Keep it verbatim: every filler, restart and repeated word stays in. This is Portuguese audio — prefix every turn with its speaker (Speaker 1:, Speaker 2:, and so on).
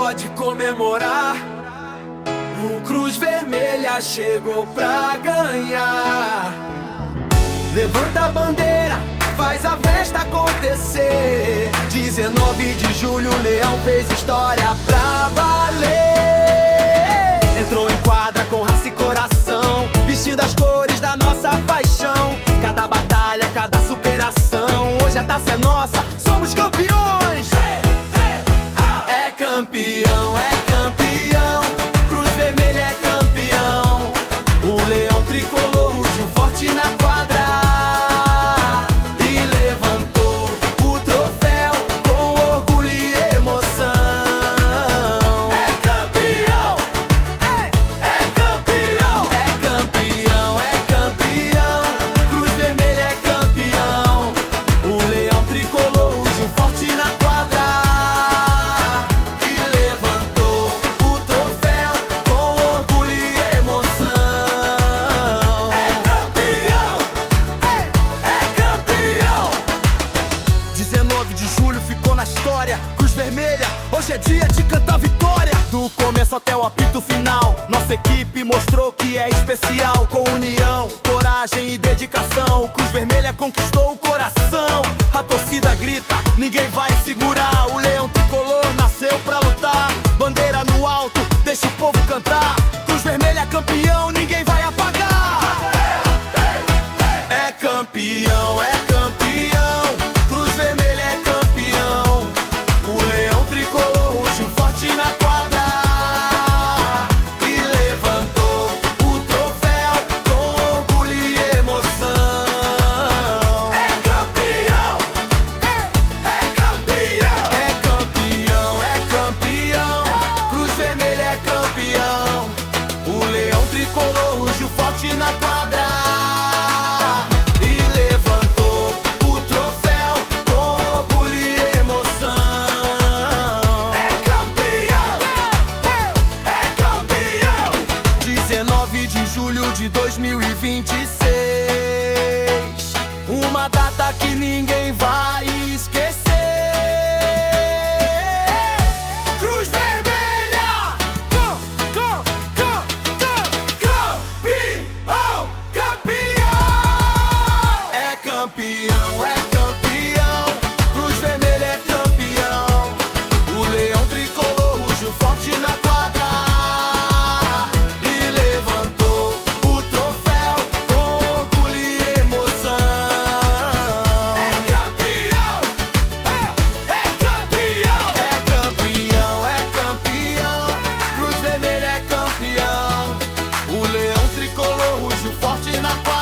Speaker 1: pode comemorar. O Cruz Vermelha chegou pra ganhar. Levanta a bandeira, faz a festa acontecer. dezenove de julho, o Leão fez história pra valer. Entrou em quadra com raça e coração, vestindo as cores da nossa paixão. Cada batalha, cada superação, hoje a taça é nossa, somos campeões. É campeão, é campeão, Cruz Vermelha é campeão. O Leão tricolor rugiu forte na quadra e levantou o troféu com orgulho e emoção. É campeão, é, é campeão, é campeão, é campeão. Cruz Vermelha é campeão. O Leão tricolor rugiu forte na quadra e levantou o troféu com orgulho e emoção. É campeão, é, é campeão. dezenove de julho ficou na história. Cruz Vermelha, hoje é dia de cantar vitória. Do começo até o apito final, nossa equipe mostrou que é especial. Com união, coragem e dedicação, Cruz Vermelha conquistou o coração. A torcida grita, ninguém vai segurar. O Leão tricolor nasceu pra lutar. Bandeira no alto, deixa o povo cantar. Cruz Vermelha campeão, ninguém vai apagar. É campeão, é campeão, Cruz Vermelha é campeão. O Leão tricolor rugiu forte na quadra e levantou o troféu com orgulho e emoção. É campeão, é, é campeão, é campeão, é campeão. Cruz Vermelha é campeão. O Leão tricolor rugiu forte na quadra e levantou o troféu com orgulho e emoção. É campeão, é, é campeão. dezenove de julho de dois mil e vinte e seis, uma data que ninguém vai esquecer. Cruz Vermelha, cam, cam, cam, cam, campeão, campeão. É campeão, é campeão, Cruz Vermelha é campeão. O Leão tricolor rugiu forte na quadra e levantou o troféu com orgulho e emoção. É campeão, é, é campeão, é campeão, é campeão. Cruz Vermelha é campeão. O Leão tricolor rugiu forte na quadra